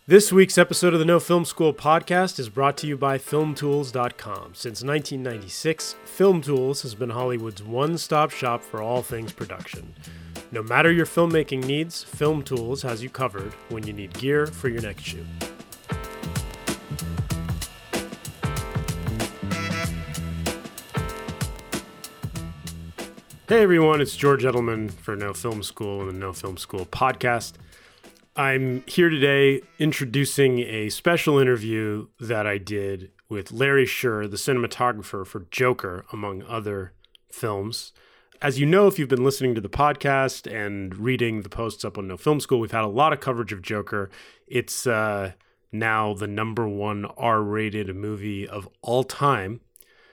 This week's episode of the No Film School podcast is brought to you by FilmTools.com. Since 1996, FilmTools has been Hollywood's one-stop shop for all things production. No matter your filmmaking needs, FilmTools has you covered when you need gear for your next shoot. Hey everyone, it's George Edelman for No Film School and the No Film School podcast. I'm here today introducing a special interview that I did with Larry Sher, the cinematographer for Joker, among other films. As you know, if you've been listening to the podcast and reading the posts up on No Film School, we've had a lot of coverage of Joker. It's now the number one R-rated movie of all time.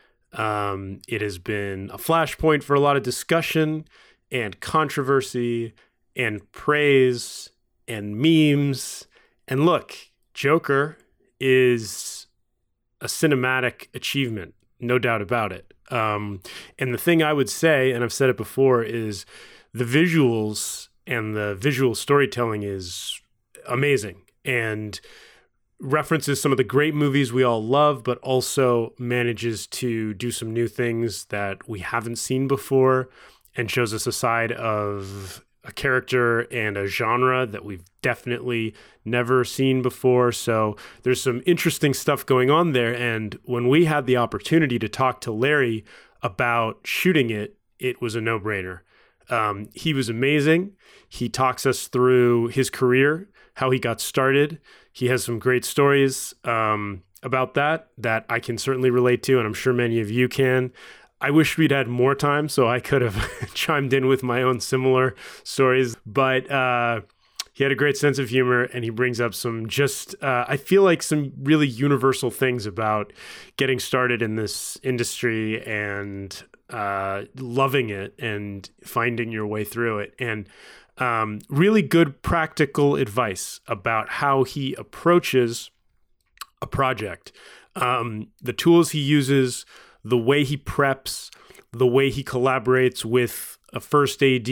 It has been a flashpoint for a lot of discussion and controversy and praise and memes. And look, Joker is a cinematic achievement, no doubt about it. And the thing I would say, and I've said it before, is the visuals and the visual storytelling is amazing and references some of the great movies we all love, but also manages to do some new things that we haven't seen before and shows us a side of a character and a genre that we've definitely never seen before. So there's some interesting stuff going on there. And when we had the opportunity to talk to Larry about shooting it, it was a no-brainer. He was amazing. He talks us through his career, how he got started. He has some great stories about that I can certainly relate to, and I'm sure many of you can. I wish we'd had more time so I could have chimed in with my own similar stories, but he had a great sense of humor, and he brings up some I feel like some really universal things about getting started in this industry and loving it and finding your way through it. And really good practical advice about how he approaches a project, the tools he uses, the way he preps, the way he collaborates with a first AD,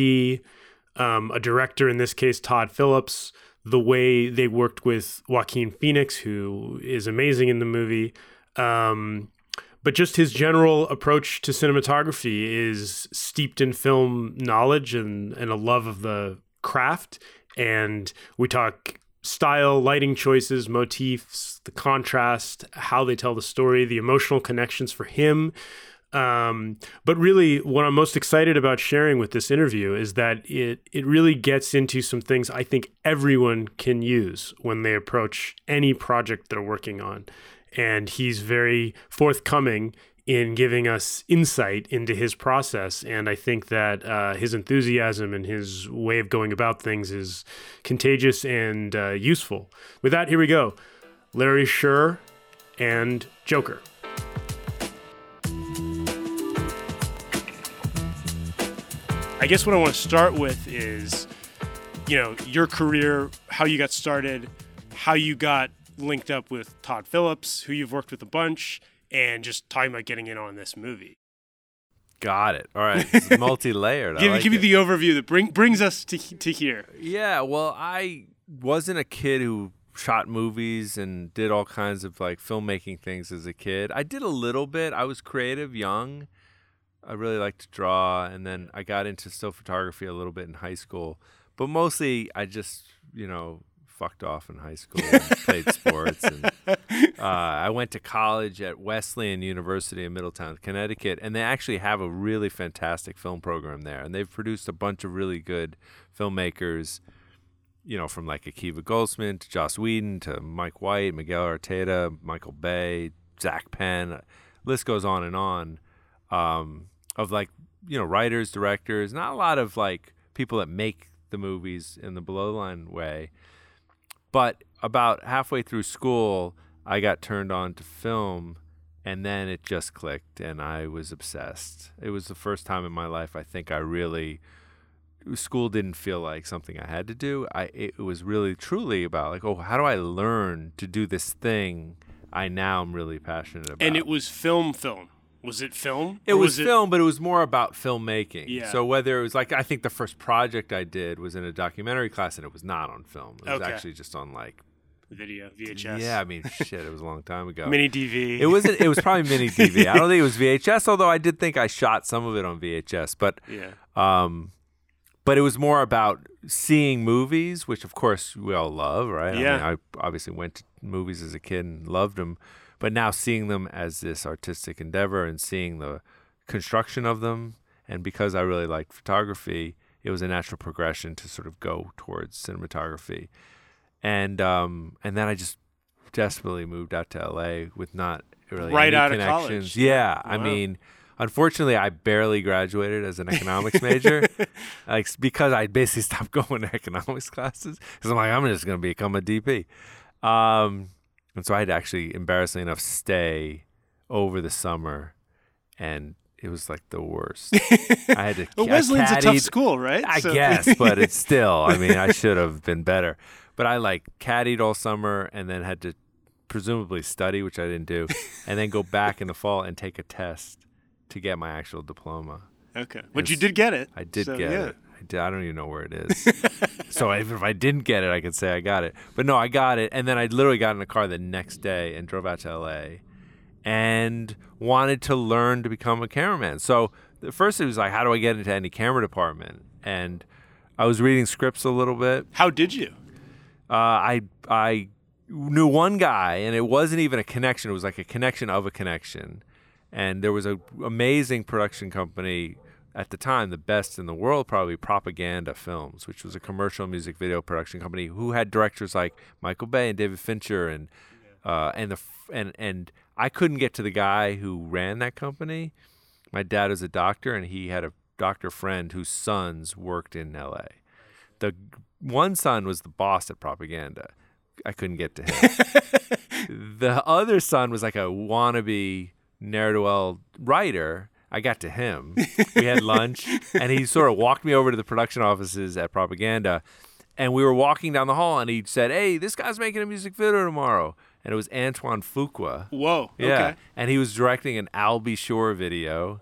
a director, in this case, Todd Phillips, the way they worked with Joaquin Phoenix, who is amazing in the movie. But just his general approach to cinematography is steeped in film knowledge and a love of the craft. And we talk style, lighting choices, motifs, the contrast, how they tell the story, the emotional connections for him. But really, what I'm most excited about sharing with this interview is that it really gets into some things I think everyone can use when they approach any project they're working on. And he's very forthcoming in giving us insight into his process. And I think that his enthusiasm and his way of going about things is contagious and useful. With that, here we go. Larry Sher and Joker. I guess what I want to start with is, your career, how you got started, how you got linked up with Todd Phillips, who you've worked with a bunch, and just talking about getting in on this movie. Got it. All right. It's multi-layered. Give me the overview that brings us to here. Yeah, well, I wasn't a kid who shot movies and did all kinds of filmmaking things as a kid. I did a little bit. I was creative, young. I really liked to draw, and then I got into still photography a little bit in high school. But mostly I just, fucked off in high school and played sports. And I went to college at Wesleyan University in Middletown, Connecticut, and they actually have a really fantastic film program there. And they've produced a bunch of really good filmmakers, from Akiva Goldsman to Joss Whedon to Mike White, Miguel Arteta, Michael Bay, Zach Penn. List goes on and on of writers, directors, not a lot of people that make the movies in the below the line way. But about halfway through school, I got turned on to film, and then it just clicked, and I was obsessed. It was the first time in my life I think school didn't feel like something I had to do. It was really, truly about how do I learn to do this thing I now am really passionate about. And it was film. Was it film? It was film, but it was more about filmmaking. Yeah. So whether it was I think the first project I did was in a documentary class, and it was not on film. It was actually just on video, VHS. Yeah, I mean, shit, it was a long time ago. Mini DV. It wasn't. It was probably mini DV. I don't think it was VHS, although I did think I shot some of it on VHS. But but it was more about seeing movies, which of course we all love, right? Yeah. I mean, I obviously went to movies as a kid and loved them, but now seeing them as this artistic endeavor and seeing the construction of them, and because I really liked photography, it was a natural progression to sort of go towards cinematography. And then I just desperately moved out to LA with not really right any out connections. of college. Yeah, Wow. I mean, unfortunately, I barely graduated as an economics major, because I basically stopped going to economics classes because I'm like, I'm just going to become a DP. And so I had to actually, embarrassingly enough, stay over the summer, and it was like the worst. I had to. Well, Wesleyan's a tough school, right? I guess, but it's still. I mean, I should have been better. But I caddied all summer and then had to presumably study, which I didn't do, and then go back in the fall and take a test to get my actual diploma. Okay. But you did get it. I did get it. I don't even know where it is. So if I didn't get it, I could say I got it. But no, I got it. And then I literally got in a car the next day and drove out to LA and wanted to learn to become a cameraman. So at first it was like, how do I get into any camera department? And I was reading scripts a little bit. How did you? I knew one guy, and it wasn't even a connection. It was like a connection of a connection. And there was an amazing production company at the time, the best in the world, probably, Propaganda Films, which was a commercial music video production company who had directors like Michael Bay and David Fincher, and I couldn't get to the guy who ran that company. My dad was a doctor, and he had a doctor friend whose sons worked in L.A. The one son was the boss at Propaganda. I couldn't get to him. The other son was like a wannabe ne'er-do-well writer. I got to him. We had lunch, and he sort of walked me over to the production offices at Propaganda, and we were walking down the hall, and he said, "Hey, this guy's making a music video tomorrow." And it was Antoine Fuqua. Whoa. Yeah. Okay. And he was directing an Al B. Shore video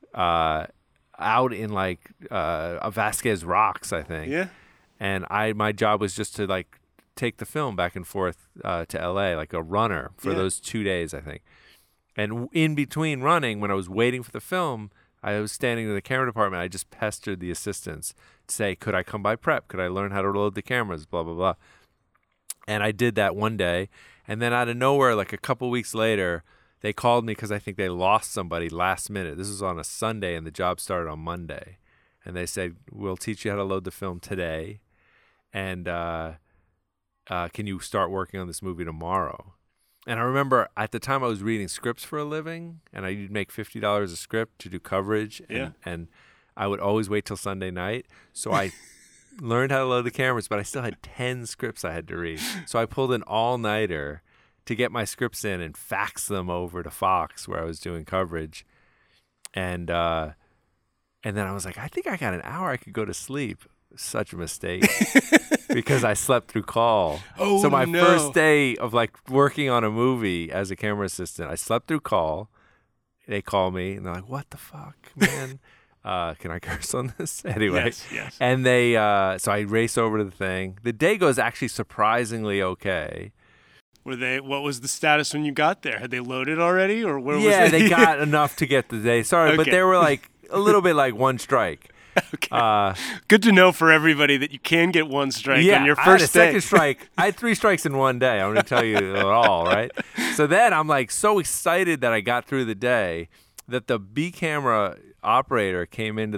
out in a Vasquez Rocks, I think. Yeah. And my job was just to take the film back and forth to LA like a runner for those 2 days, I think. And in between running, when I was waiting for the film, I was standing in the camera department. I just pestered the assistants to say, could I come by prep? Could I learn how to load the cameras? Blah, blah, blah. And I did that one day. And then out of nowhere, like a couple weeks later, they called me because I think they lost somebody last minute. This was on a Sunday, and the job started on Monday. And they said, we'll teach you how to load the film today. And can you start working on this movie tomorrow? And I remember at the time I was reading scripts for a living, and I'd make $50 a script to do coverage. And I would always wait till Sunday night. So I learned how to load the cameras, but I still had 10 scripts I had to read. So I pulled an all-nighter to get my scripts in and fax them over to Fox where I was doing coverage. And then I was like, I think I got an hour I could go to sleep. Such a mistake because I slept through call. Oh, so my no. first day of working on a movie as a camera assistant, I slept through call. They call me and they're like, "What the fuck, man? Can I curse on this?" Anyway, Yes. And they so I race over to the thing. The day goes actually surprisingly okay. What was the status when you got there? Had they loaded already, or where was it? Yeah, they got enough to get the day started, but Okay. they were a little bit like one strike. Okay. Good to know for everybody that you can get one strike on your I had a first day. second strike. I had 3 strikes in one day. I'm going to tell you it all, right? So then I'm so excited that I got through the day that the B camera operator came into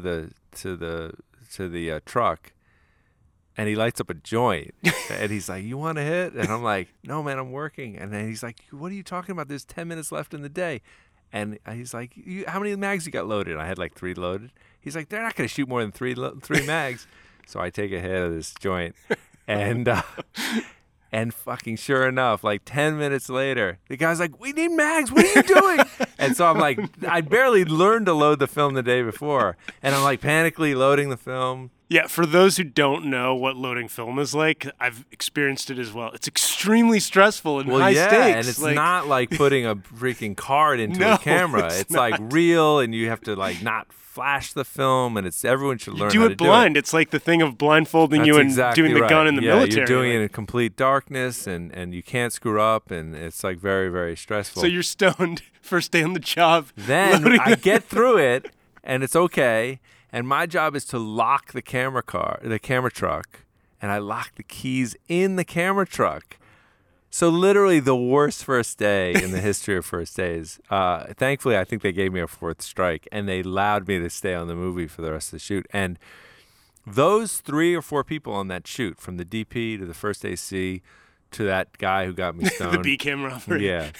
the truck, and he lights up a joint, and he's like, "You want to hit?" And I'm like, "No, man, I'm working." And then he's like, "What are you talking about? There's 10 minutes left in the day." And he's like, "How many mags you got loaded?" And I had 3 loaded. He's like, "They're not going to shoot more than three mags." So I take a hit of this joint, and fucking sure enough, 10 minutes later, the guy's like, "We need mags. What are you doing?" And so I'm like, I barely learned to load the film the day before, and I'm panically loading the film. Yeah, for those who don't know what loading film is like, I've experienced it as well. It's extremely stressful and high stakes. And it's not like putting a freaking card into a camera. It's like real, and you have to like not flash the film, and everyone should learn how to do it. Do it blind. It's like the thing of blindfolding you and doing the gun in the military. You're doing it in complete darkness, and you can't screw up, and it's like very, very stressful. So you're stoned first day on the job. Then I get through it, and it's okay. And my job is to lock the camera truck, and I lock the keys in the camera truck. So literally the worst first day in the history of first days. Thankfully, I think they gave me a 4th strike, and they allowed me to stay on the movie for the rest of the shoot. And those 3 or 4 people on that shoot, from the DP to the first AC to that guy who got me stoned. The B camera operator. Yeah.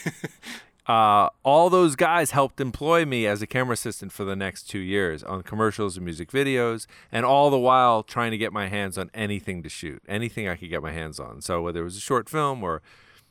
All those guys helped employ me as a camera assistant for the next 2 years on commercials and music videos, and all the while trying to get my hands on anything to shoot, anything I could get my hands on. So whether it was a short film or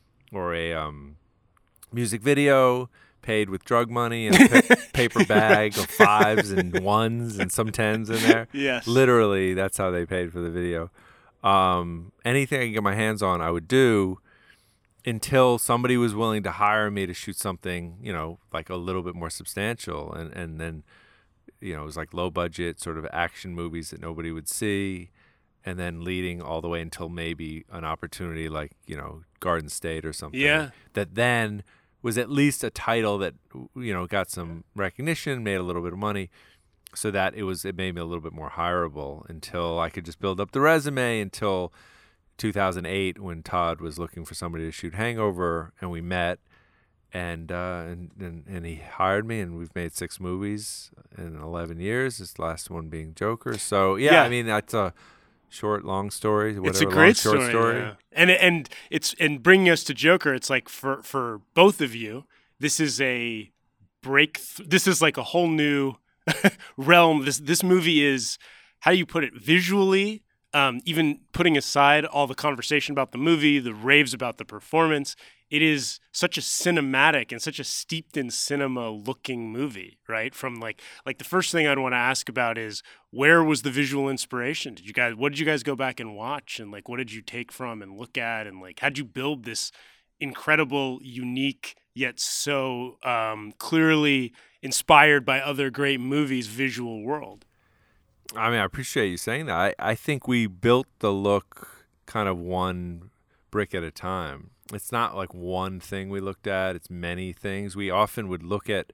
a music video, paid with drug money and a paper bag of 5s and 1s and some 10s in there. Yes. Literally, that's how they paid for the video. Anything I could get my hands on, I would do, until somebody was willing to hire me to shoot something, like a little bit more substantial. And then, it was like low budget sort of action movies that nobody would see. And then leading all the way until maybe an opportunity like, Garden State or something. Yeah. That then was at least a title that, got some recognition, made a little bit of money, so that it made me a little bit more hireable until I could just build up the resume until 2008, when Todd was looking for somebody to shoot Hangover, and we met, and he hired me, and we've made 6 movies in 11 years. This last one being Joker. So I mean, that's a short, long story. Whatever, it's a great short story. Yeah. And bringing us to Joker, it's like for both of you, this is a breakthrough. This is like a whole new realm. This movie is, how do you put it, visually. Even putting aside all the conversation about the movie, the raves about the performance, it is such a cinematic and such a steeped in cinema looking movie, right? From like the first thing I'd want to ask about is, where was the visual inspiration? What did you guys go back and watch, and like what did you take from and look at, and like how'd you build this incredible, unique, yet so clearly inspired by other great movies visual world? I mean, I appreciate you saying that. I think we built the look kind of one brick at a time. It's not like one thing we looked at. It's many things. We often would look at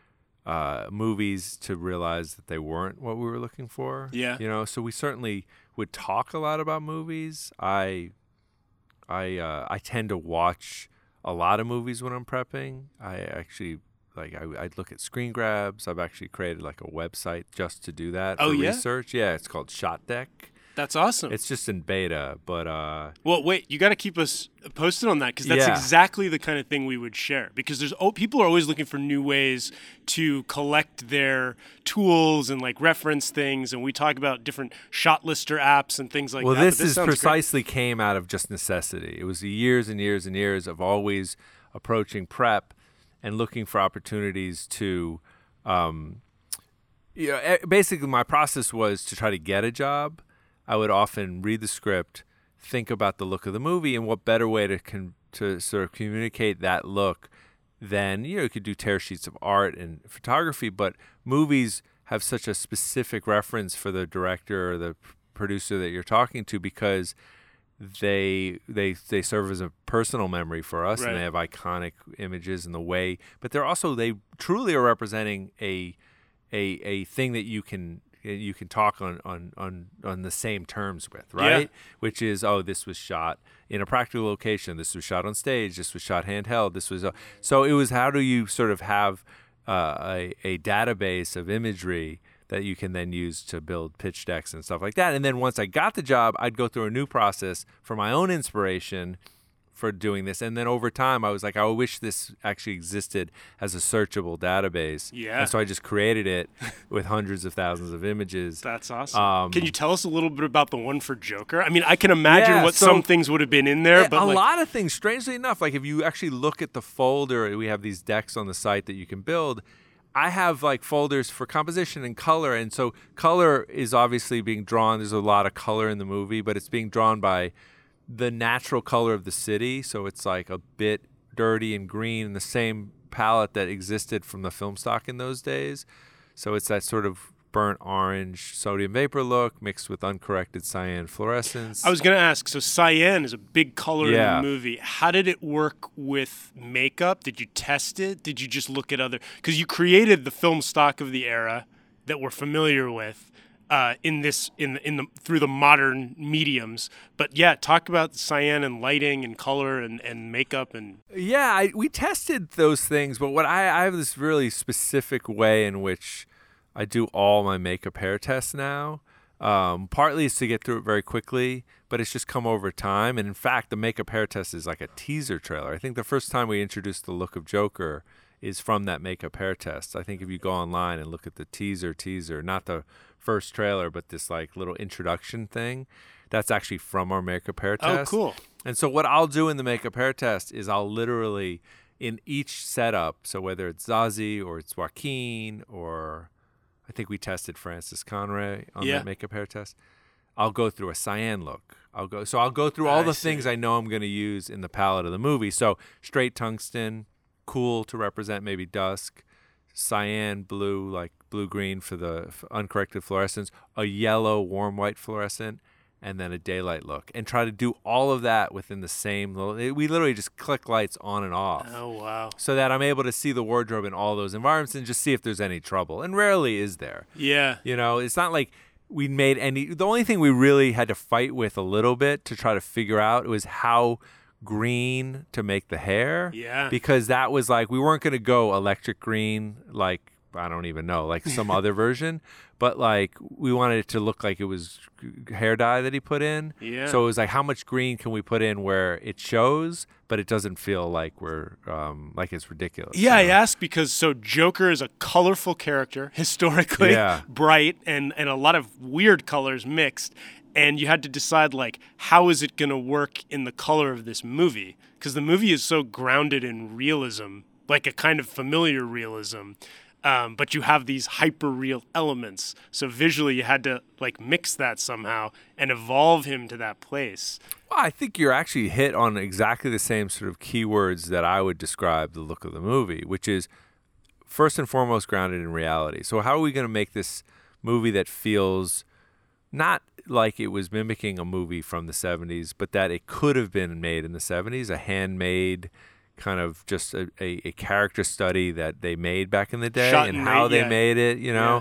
movies to realize that they weren't what we were looking for. Yeah. So we certainly would talk a lot about movies. I tend to watch a lot of movies when I'm prepping. I actually... I'd look at screen grabs. I've actually created like a website just to do that for research. Yeah, it's called Shot Deck. That's awesome. It's just in beta, but well, wait, you got to keep us posted on that, because that's exactly the kind of thing we would share. Because people are always looking for new ways to collect their tools and like reference things, and we talk about different shot lister apps and things like that. Well, this precisely came out of just necessity. It was the years and years and years of always approaching prep and looking for opportunities to, basically my process was to try to get a job. I would often read the script, think about the look of the movie, and what better way to sort of communicate that look than, you could do tear sheets of art and photography, but movies have such a specific reference for the director or the producer that you're talking to, because they serve as a personal memory for us, right. And they have iconic images in the way, but they truly are representing a thing that you can talk on the same terms with, right? Yeah. Which is, this was shot in a practical location, this was shot on stage, this was shot handheld, this was so it was, how do you sort of have a database of imagery that you can then use to build pitch decks and stuff like that. And then once I got the job, I'd go through a new process for my own inspiration for doing this. And then over time, I was like, I wish this actually existed as a searchable database. Yeah. And so I just created it with hundreds of thousands of images. That's awesome. Can you tell us a little bit about the one for Joker? I mean, I can imagine some things would have been in there, but a lot of things, strangely enough, like if you actually look at the folder, we have these decks on the site that you can build. I have like folders for composition and color, and so color is obviously being drawn. There's a lot of color in the movie, but it's being drawn by the natural color of the city. So it's like a bit dirty and green in the same palette that existed from the film stock in those days. So it's that sort of burnt orange sodium vapor look mixed with uncorrected cyan fluorescence. I was going to ask, so cyan is a big color in the movie. How did it work with makeup? Did you test it? Did you just look at other... Because you created the film stock of the era that we're familiar with through the modern mediums. But yeah, talk about cyan and lighting and color and makeup and... Yeah, we tested those things, but what I have this really specific way in which I do all my makeup hair tests now. Partly is to get through it very quickly, but it's just come over time. And in fact, the makeup hair test is like a teaser trailer. I think the first time we introduced the look of Joker is from that makeup hair test. I think if you go online and look at the teaser, not the first trailer, but this like little introduction thing, that's actually from our makeup hair test. Oh, cool. And so what I'll do in the makeup hair test is I'll literally, in each setup, so whether it's Zazie or it's Joaquin or... I think we tested Francis Conroy on that makeup hair test. I'll go through a cyan look. I'll go through all the things I know I'm going to use in the palette of the movie. So straight tungsten, cool to represent maybe dusk, cyan blue, like blue-green for the uncorrected fluorescence, a yellow warm white fluorescent, and then a daylight look. And try to do all of that within the same little... We literally just click lights on and off. Oh, wow. So that I'm able to see the wardrobe in all those environments and just see if there's any trouble. And rarely is there. Yeah. You know, it's not like we made any... The only thing we really had to fight with a little bit to try to figure out was how green to make the hair. Yeah. Because that was like... We weren't going to go electric green like... I don't even know, like some other version. But like we wanted it to look like it was hair dye that he put in. Yeah. So it was like, how much green can we put in where it shows, but it doesn't feel like we're like it's ridiculous. Yeah, I asked because Joker is a colorful character, historically bright, and a lot of weird colors mixed. And you had to decide, like, how is it going to work in the color of this movie? Because the movie is so grounded in realism, like a kind of familiar realism. But you have these hyper-real elements. So visually, you had to like mix that somehow and evolve him to that place. Well, I think you're actually hit on exactly the same sort of keywords that I would describe the look of the movie, which is first and foremost grounded in reality. So how are we going to make this movie that feels not like it was mimicking a movie from the 70s, but that it could have been made in the 70s, a handmade kind of just a character study that they made back in the day and how they made it, you know,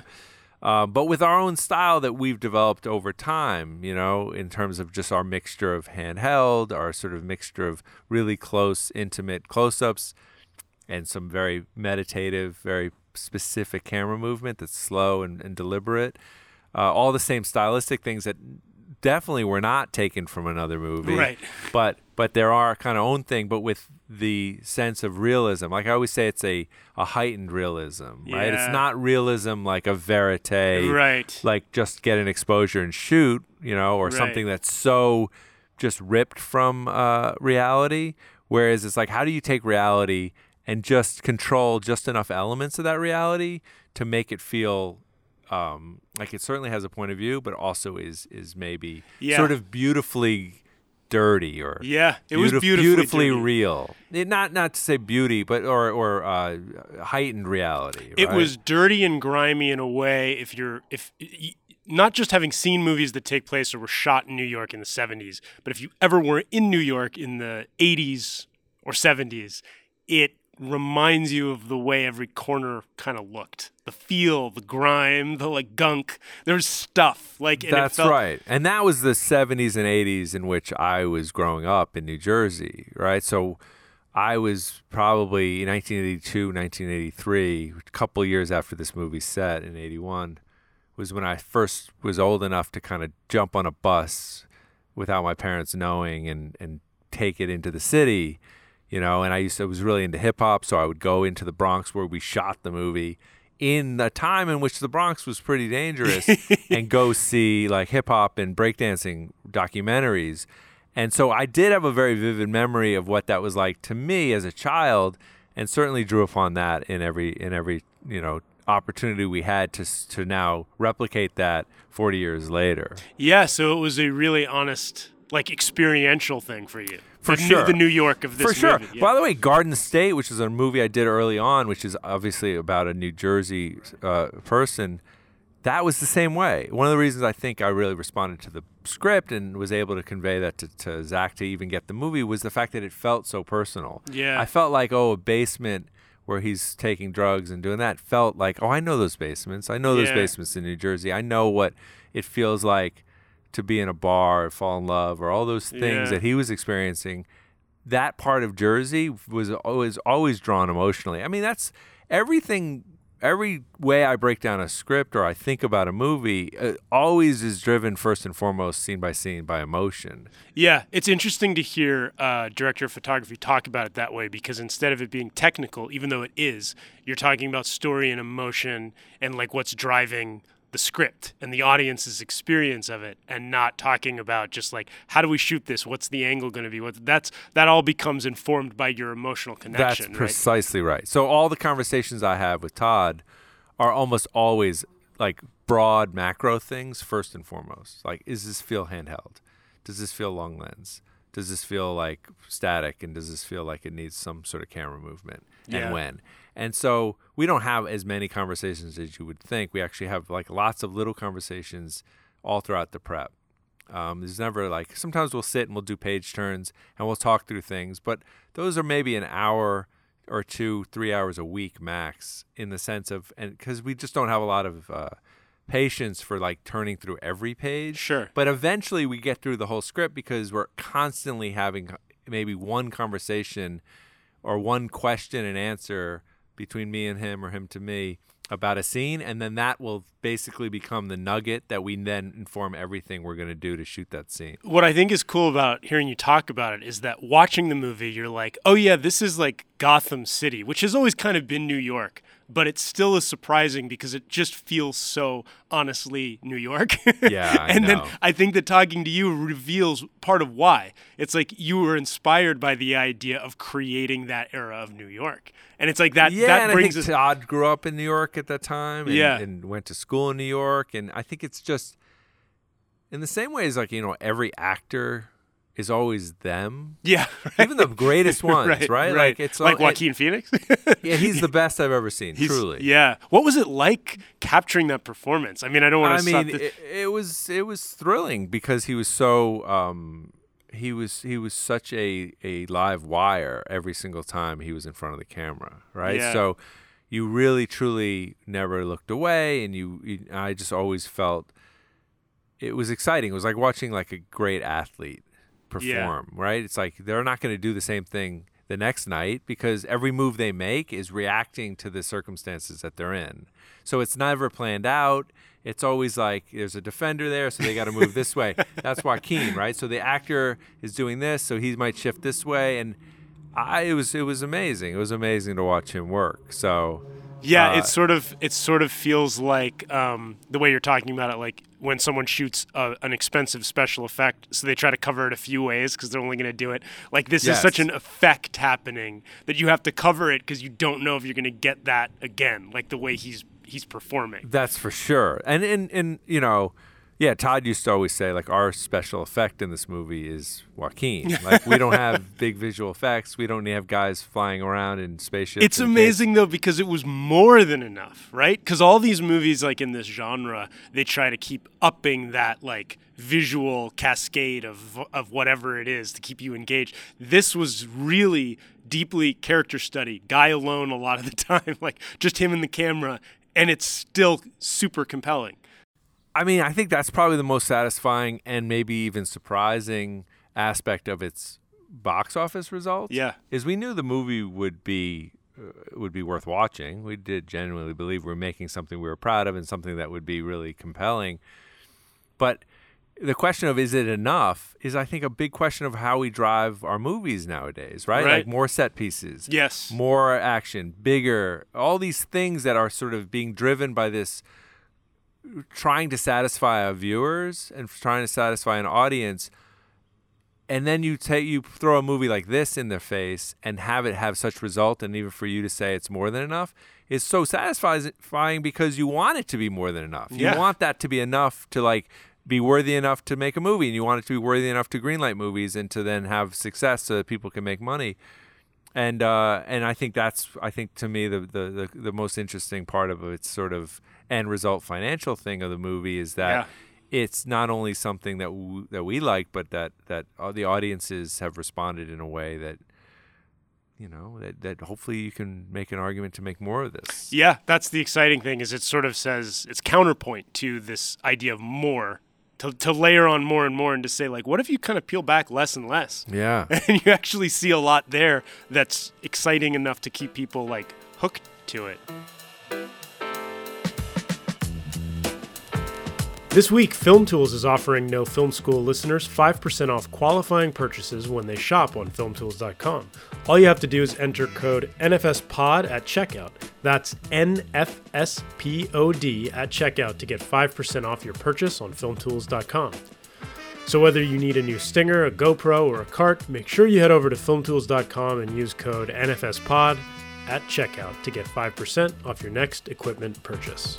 but with our own style that we've developed over time, you know, in terms of just our mixture of handheld, our sort of mixture of really close, intimate close-ups and some very meditative, very specific camera movement that's slow and deliberate. All the same stylistic things that definitely were not taken from another movie, right? But there are kind of own thing, but with the sense of realism. Like I always say, it's a heightened realism, right? Yeah. It's not realism like a verite, right? Like just get an exposure and shoot, you know, or something that's so just ripped from reality. Whereas it's like, how do you take reality and just control just enough elements of that reality to make it feel like it certainly has a point of view, but also is maybe sort of beautifully dirty or it was beautifully dirty. Real. Not to say beauty, but or heightened reality. Right? It was dirty and grimy in a way. If not just having seen movies that take place or were shot in New York in the 70s, but if you ever were in New York in the 80s or 70s, it reminds you of the way every corner kind of looked. The feel, the grime, the like gunk. There's stuff like. And that's right, and that was the 70s and 80s in which I was growing up in New Jersey, right? So I was probably 1982, 1983, a couple years after this movie set in 81, was when I first was old enough to kind of jump on a bus without my parents knowing and take it into the city. You know, and I was really into hip hop, so I would go into the Bronx where we shot the movie in the time in which the Bronx was pretty dangerous and go see like hip hop and breakdancing documentaries. And so I did have a very vivid memory of what that was like to me as a child. and certainly drew upon that in every opportunity we had to now replicate that 40 years later. Yeah, so it was a really honest, like, experiential thing for you. For sure. The New York of this movie. For sure. Yeah. By the way, Garden State, which is a movie I did early on, which is obviously about a New Jersey person, that was the same way. One of the reasons I think I really responded to the script and was able to convey that to Zach to even get the movie was the fact that it felt so personal. Yeah. I felt like, a basement where he's taking drugs and doing that felt like, I know those basements. I know those basements in New Jersey. I know what it feels like to be in a bar or fall in love or all those things that he was experiencing. That part of Jersey was always drawn emotionally. I mean, that's everything. Every way I break down a script or I think about a movie always is driven first and foremost, scene by scene, by emotion. Yeah, it's interesting to hear director of photography talk about it that way, because instead of it being technical, even though it is, you're talking about story and emotion and like what's driving the script and the audience's experience of it, and not talking about just like, how do we shoot this? What's the angle going to be? That all becomes informed by your emotional connection. That's precisely right. So all the conversations I have with Todd are almost always like broad macro things first and foremost. Like, does this feel handheld? Does this feel long lens? Does this feel like static? And does this feel like it needs some sort of camera movement? And when? And so we don't have as many conversations as you would think. We actually have like lots of little conversations all throughout the prep. There's never like, sometimes we'll sit and we'll do page turns and we'll talk through things, but those are maybe an hour or 2-3 hours a week max, in the sense of, and because we just don't have a lot of patience for like turning through every page. Sure. But eventually we get through the whole script because we're constantly having maybe one conversation or one question and answer between me and him or him to me about a scene, and then that will basically become the nugget that we then inform everything we're going to do to shoot that scene. What I think is cool about hearing you talk about it is that watching the movie, you're like, oh yeah, this is like Gotham City, which has always kind of been New York, but it still is surprising because it just feels so honestly New York. Yeah, I know. Then I think that talking to you reveals part of why. It's like you were inspired by the idea of creating that era of New York. And it's like that, that brings us. Todd grew up in New York at that time and went to school in New York. And I think it's just in the same way as like, every actor is always them. Yeah. Right. Even the greatest ones, right? Like it's like Joaquin Phoenix. Yeah, he's the best I've ever seen, truly. Yeah. What was it like capturing that performance? I mean, I don't want to stop this. It was thrilling because he was so he was such a live wire every single time he was in front of the camera, right? Yeah. So you really truly never looked away, and I just always felt it was exciting. It was like watching like a great athlete perform, right? It's like they're not going to do the same thing the next night because every move they make is reacting to the circumstances that they're in. So it's never planned out. It's always like there's a defender there, so they got to move this way. That's Joaquin, right? So the actor is doing this, so he might shift this way, and it was amazing. It was amazing to watch him work. So yeah, it sort of feels like the way you're talking about it, like when someone shoots an expensive special effect, so they try to cover it a few ways because they're only going to do it. Like this is such an effect happening that you have to cover it because you don't know if you're going to get that again, like the way he's performing. That's for sure. And Todd used to always say, like, our special effect in this movie is Joaquin. Like, we don't have big visual effects. We don't have guys flying around in spaceships. It's amazing, though, because it was more than enough, right? Because all these movies, like, in this genre, they try to keep upping that, like, visual cascade of whatever it is to keep you engaged. This was really deeply character study, guy alone a lot of the time, like, just him and the camera, and it's still super compelling. I mean, I think that's probably the most satisfying and maybe even surprising aspect of its box office results. Yeah, is we knew the movie would be worth watching. We did genuinely believe we were making something we were proud of and something that would be really compelling. But the question of is it enough is, I think, a big question of how we drive our movies nowadays, right? Like more set pieces, yes, more action, bigger, all these things that are sort of being driven by this trying to satisfy our viewers and trying to satisfy an audience. And then you throw a movie like this in their face and have it have such result, and even for you to say it's more than enough is so satisfying because you want it to be more than enough. You want that to be enough to like be worthy enough to make a movie, and you want it to be worthy enough to greenlight movies and to then have success so that people can make money. And I think to me the most interesting part of its sort of end result financial thing of the movie is that it's not only something that we like, but that the audiences have responded in a way that, you know, that hopefully you can make an argument to make more of this. Yeah, that's the exciting thing, is it sort of says it's counterpoint to this idea of more, to layer on more and more, and to say, like, what if you kind of peel back less and less? Yeah. And you actually see a lot there that's exciting enough to keep people, like, hooked to it. This week, Film Tools is offering No Film School listeners 5% off qualifying purchases when they shop on filmtools.com. All you have to do is enter code NFSPOD at checkout. That's NFSPOD at checkout to get 5% off your purchase on filmtools.com. So whether you need a new Stinger, a GoPro, or a cart, make sure you head over to filmtools.com and use code NFSPOD at checkout to get 5% off your next equipment purchase.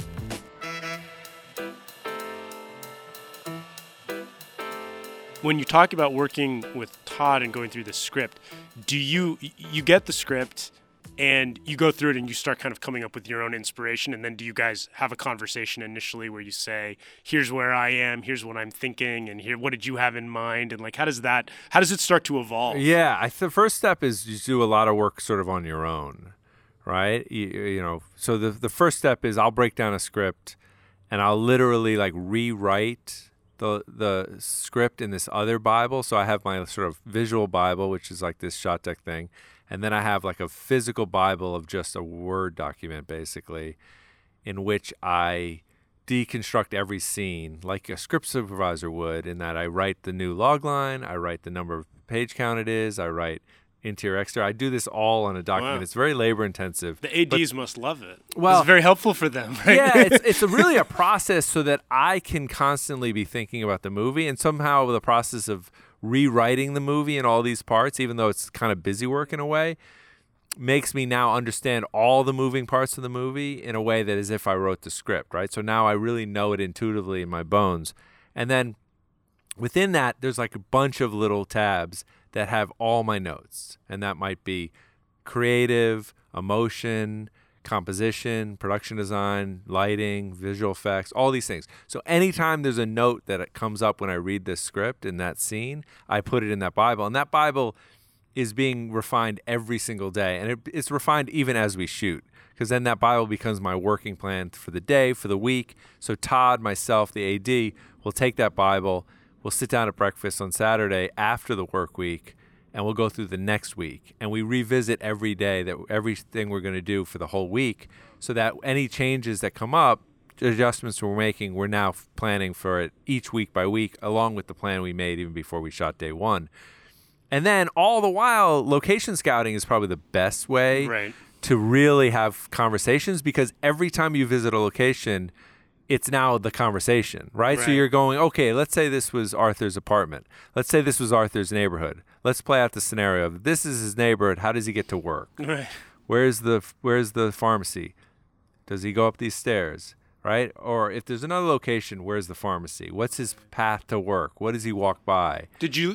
When you talk about working with Todd and going through the script, do you get the script and you go through it and you start kind of coming up with your own inspiration, and then do you guys have a conversation initially where you say, here's where I am, here's what I'm thinking, and here, what did you have in mind? And like, how does it start to evolve? Yeah, the first step is you do a lot of work sort of on your own, right? You know, so the first step is I'll break down a script and I'll literally like rewrite the script in this other Bible. So I have my sort of visual Bible, which is like this shot deck thing. And then I have like a physical Bible of just a Word document, basically, in which I deconstruct every scene like a script supervisor would, in that I write the new log line, I write the number of page count it is, I write interior, exterior. I do this all on a document. Wow. It's very labor intensive. The ADs must love it. Well, it's very helpful for them, right? Yeah, it's really a process so that I can constantly be thinking about the movie, and somehow the process of rewriting the movie in all these parts, even though it's kind of busy work in a way, makes me now understand all the moving parts of the movie in a way that as if I wrote the script, right? So now I really know it intuitively in my bones. And then within that, there's like a bunch of little tabs that have all my notes, and that might be creative, emotion, composition, production design, lighting, visual effects, all these things. So anytime there's a note that it comes up when I read this script in that scene, I put it in that Bible, and that Bible is being refined every single day, and it's refined even as we shoot, because then that Bible becomes my working plan for the day, for the week. So Todd, myself, the AD, will take that Bible. We'll sit down at breakfast on Saturday after the work week, and we'll go through the next week. And we revisit every day, that everything we're going to do for the whole week, so that any changes that come up, adjustments we're making, we're now planning for it each week by week, along with the plan we made even before we shot day one. And then all the while, location scouting is probably the best way to really have conversations, because every time you visit a location, it's now the conversation, right? So you're going, okay, let's say this was Arthur's apartment. Let's say this was Arthur's neighborhood. Let's play out the scenario of this is his neighborhood. How does he get to work? Right. Where's the pharmacy? Does he go up these stairs, right? Or if there's another location, where's the pharmacy? What's his path to work? What does he walk by?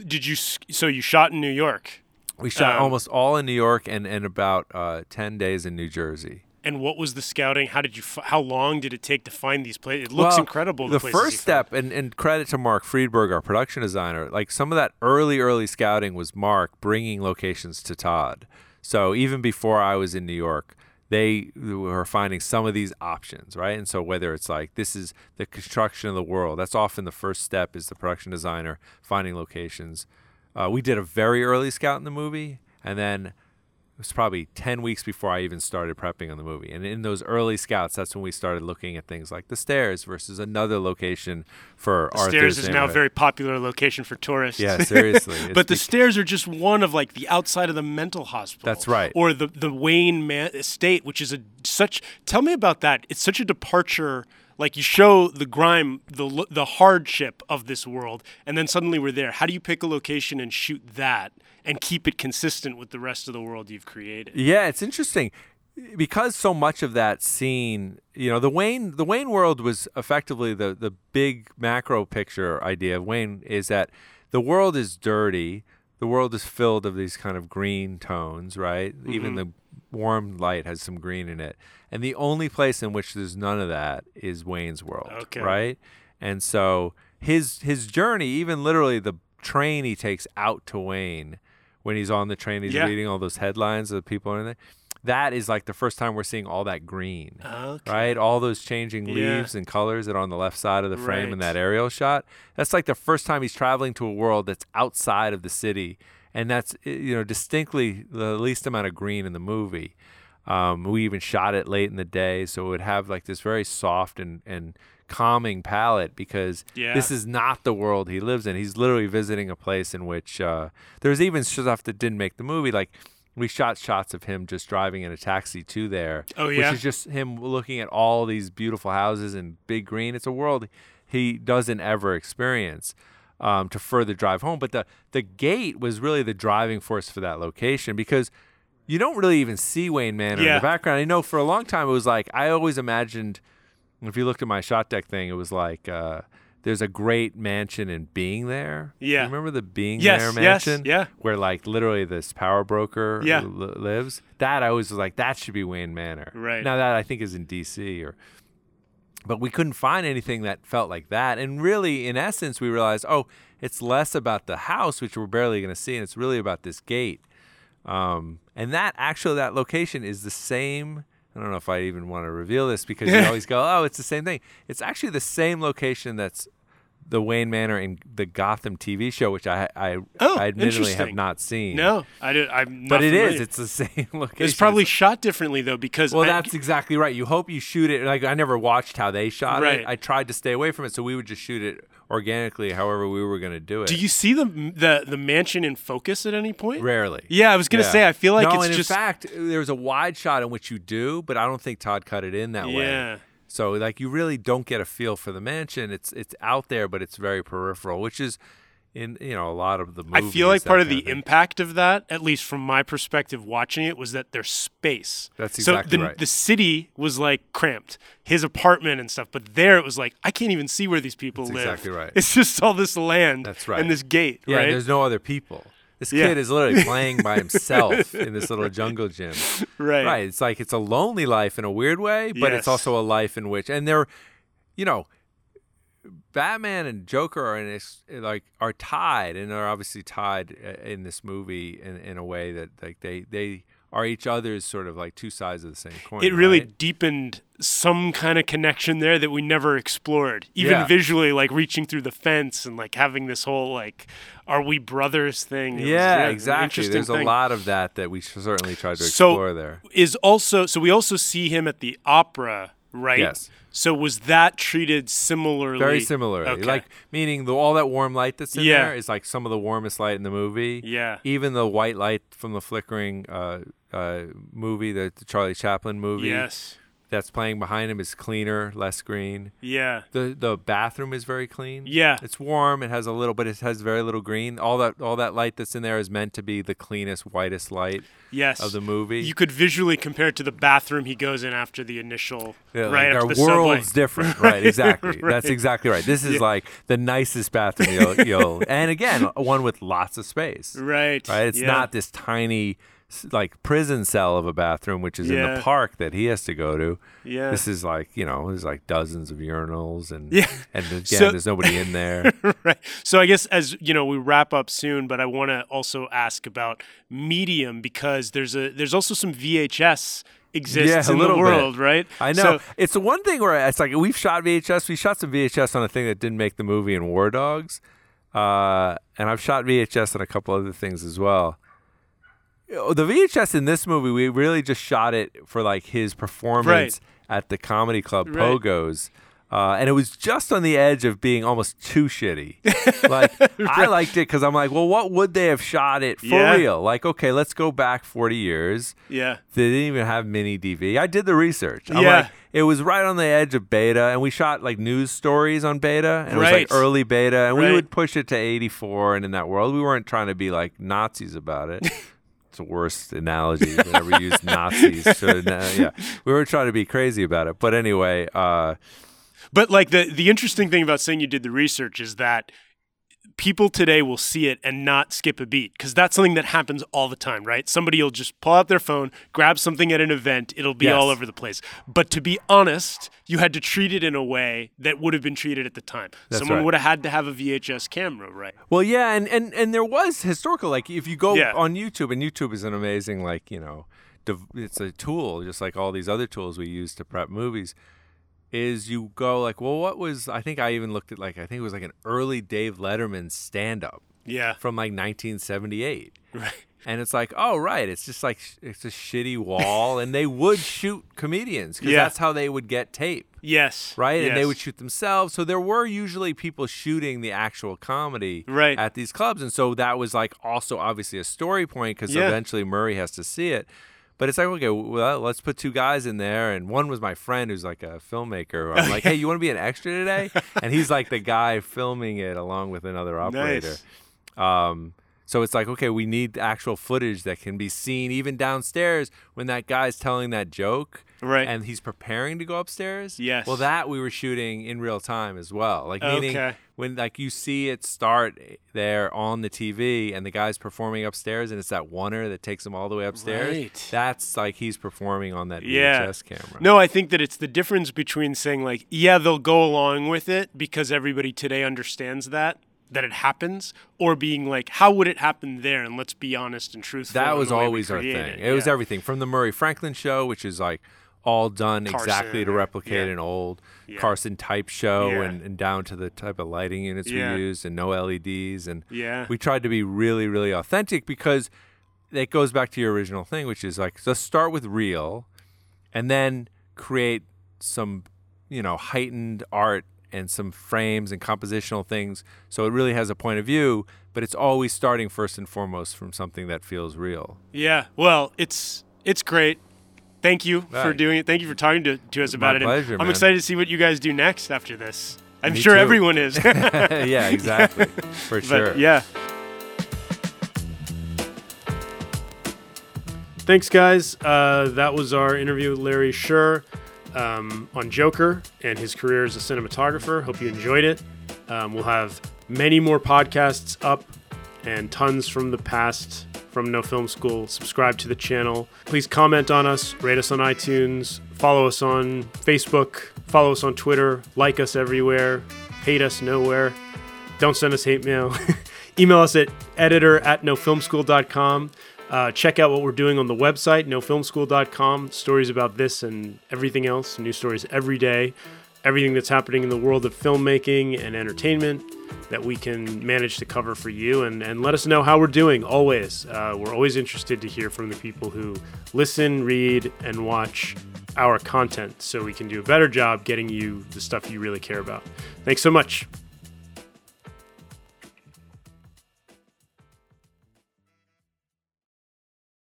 So you shot in New York? We shot almost all in New York and about 10 days in New Jersey. And what was the scouting? How long did it take to find these places? It looks incredible. The first step, and credit to Mark Friedberg, our production designer, like some of that early scouting was Mark bringing locations to Todd. So even before I was in New York, they were finding some of these options, right? And so whether it's like this is the construction of the world, that's often the first step, is the production designer finding locations. We did a very early scout in the movie, and then it was probably 10 weeks before I even started prepping on the movie. And in those early scouts, that's when we started looking at things like the stairs versus another location for Arthur's stairs is now a very popular location for tourists. Yeah, seriously. But the stairs are just one of like the outside of the mental hospital. That's right. Or the Wayne estate, which is tell me about that. It's such a departure. Like you show the grime, the hardship of this world, and then suddenly we're there. How do you pick a location and shoot that and keep it consistent with the rest of the world you've created? Yeah, it's interesting because so much of that scene, the Wayne world was effectively the big macro picture idea of Wayne is that the world is dirty. The world is filled of these kind of green tones, right? Mm-hmm. Even the warm light has some green in it. And the only place in which there's none of that is Wayne's world, right? And so his journey, even literally the train he takes out to Wayne, when he's on the train, he's reading all those headlines of the people in there. That is like the first time we're seeing all that green, right? All those changing leaves and colors that are on the left side of the frame in that aerial shot. That's like the first time he's traveling to a world that's outside of the city. And that's, distinctly the least amount of green in the movie. We even shot it late in the day, so it would have like this very soft and calming palette because this is not the world he lives in. He's literally visiting a place in which there's even stuff that didn't make the movie, like we shot shots of him just driving in a taxi to there, which is just him looking at all these beautiful houses and big green. It's a world he doesn't ever experience to further drive home. But the gate was really the driving force for that location because you don't really even see Wayne Manor in the background. I know for a long time it was like I always imagined, if you looked at my shot deck thing, it was like there's a great mansion in Being There. Yeah. You remember the Being There mansion? Yes, where like literally this power broker lives? That I always was like, that should be Wayne Manor. Right. Now that I think is in D.C. But we couldn't find anything that felt like that. And really, in essence, we realized, it's less about the house, which we're barely going to see, and it's really about this gate. And that location is the same. I don't know if I even want to reveal this because you always go, it's the same thing. It's actually the same location that's the Wayne Manor in the Gotham TV show, which I admittedly have not seen. No, I'm not But it familiar. is. It's the same location. It's probably shot differently, though, because... Well, that's exactly right. You hope you shoot it... Like, I never watched how they shot it. I tried to stay away from it, so we would just shoot it organically, however we were going to do it. Do you see the mansion in focus at any point? Rarely. Yeah, I was going to say, I feel like in fact, there's a wide shot in which you do, but I don't think Todd cut it in that way. Yeah. So, like, you really don't get a feel for the mansion. It's out there, but it's very peripheral, which is in a lot of the movies. I feel like part of the impact of that, at least from my perspective watching it, was that there's space. That's exactly right. The city was like cramped, his apartment and stuff, but there it was like, I can't even see where these people live. Exactly right. It's just all this land and this gate, right? And there's no other people. This kid is literally playing by himself in this little jungle gym. Right. It's like it's a lonely life in a weird way, but it's also a life in which, and they're, Batman and Joker are tied, and they're obviously tied in this movie in a way that like they are each other's sort of like two sides of the same coin. It really deepened some kind of connection there that we never explored, even visually, like reaching through the fence and like having this whole like, are we brothers thing? Exactly. There's a lot of that we certainly tried to explore there. So we also see him at the opera, right? Yes. So was that treated similarly? Very similarly. Okay. Like, meaning all that warm light that's in there is like some of the warmest light in the movie. Yeah. Even the white light from the flickering movie, the Charlie Chaplin movie. Yes. That's playing behind him is cleaner, less green. Yeah. The bathroom is very clean. Yeah. It's warm. It has but it has very little green. All that light that's in there is meant to be the cleanest, whitest light of the movie. You could visually compare it to the bathroom he goes in after the initial right after our the world's subway. Different. Right, exactly. That's exactly right. This is like the nicest bathroom you'll and again, one with lots of space. Right. It's not this tiny like prison cell of a bathroom, which is in the park that he has to go to. Yeah. This is like, there's like dozens of urinals and again, there's nobody in there. Right. So I guess as we wrap up soon, but I want to also ask about medium because there's also some VHS exists in the world, right? I know. So, it's the one thing where it's like we've shot VHS. We shot some VHS on a thing that didn't make the movie in War Dogs. And I've shot VHS on a couple other things as well. The VHS in this movie, we really just shot it for like his performance at the comedy club Pogo's. And it was just on the edge of being almost too shitty. Like, I liked it because I'm like, well, what would they have shot it for real? Like, okay, let's go back 40 years. Yeah. They didn't even have mini DV. I did the research. I'm like, it was right on the edge of beta, and we shot like news stories on beta, and it was like early beta, and we would push it to 84, and in that world, we weren't trying to be like Nazis about it. It's the worst analogy. I've ever used Nazis. We were trying to be crazy about it. But anyway... But like the interesting thing about saying you did the research is that people today will see it and not skip a beat, because that's something that happens all the time, right? Somebody will just pull out their phone, grab something at an event, it'll be all over the place. But to be honest, you had to treat it in a way that would have been treated at the time. Someone would have had to have a VHS camera, right? Well, yeah, and there was historical, like if you go on YouTube, and YouTube is an amazing, like, it's a tool, just like all these other tools we use to prep movies. Is you go like, well, what was, I think I even looked at I think it was like an early Dave Letterman stand-up from like 1978. Right. And it's like, oh, right, it's just like, it's a shitty wall, and they would shoot comedians because that's how they would get tape. Yes. Right? Yes. And they would shoot themselves. So there were usually people shooting the actual comedy at these clubs. And so that was like also obviously a story point because eventually Murray has to see it. But it's like, okay, well, let's put two guys in there. And one was my friend who's like a filmmaker. I'm like, hey, you want to be an extra today? And he's like the guy filming it along with another operator. Nice. So it's like, okay, we need actual footage that can be seen even downstairs when that guy's telling that joke. Right. And he's preparing to go upstairs. Yes. Well, that we were shooting in real time as well. Like, meaning when like you see it start there on the TV and the guy's performing upstairs and it's that oneer that takes him all the way upstairs. Right. That's like he's performing on that VHS camera. No, I think that it's the difference between saying like, they'll go along with it because everybody today understands that it happens, or being like, how would it happen there? And let's be honest and truthful. That was always our thing. It was everything from the Murray Franklin show, which is like all done exactly to replicate an old Carson type show and down to the type of lighting units we used and no LEDs. And we tried to be really, really authentic because it goes back to your original thing, which is like, let's start with real and then create some, heightened art and some frames and compositional things. So it really has a point of view, but it's always starting first and foremost from something that feels real. Yeah. Well, it's great. Thank you for doing it. Thank you for talking to us about it. My pleasure, I'm man. excited to see what you guys do next after this. I'm Me sure too. everyone is. Yeah, exactly. For sure. Yeah. Thanks, guys. That was our interview with Larry Sher on Joker and his career as a cinematographer. Hope you enjoyed it. We'll have many more podcasts up and tons from the past from No Film School. Subscribe to the channel. Please comment on us, rate us on iTunes, follow us on Facebook, follow us on Twitter, like us everywhere, hate us nowhere. Don't send us hate mail. Email us at editor@nofilmschool.com. Check out what we're doing on the website, nofilmschool.com. Stories about this and everything else. New stories every day. Everything that's happening in the world of filmmaking and entertainment that we can manage to cover for you. And let us know how we're doing, always. We're always interested to hear from the people who listen, read, and watch our content so we can do a better job getting you the stuff you really care about. Thanks so much.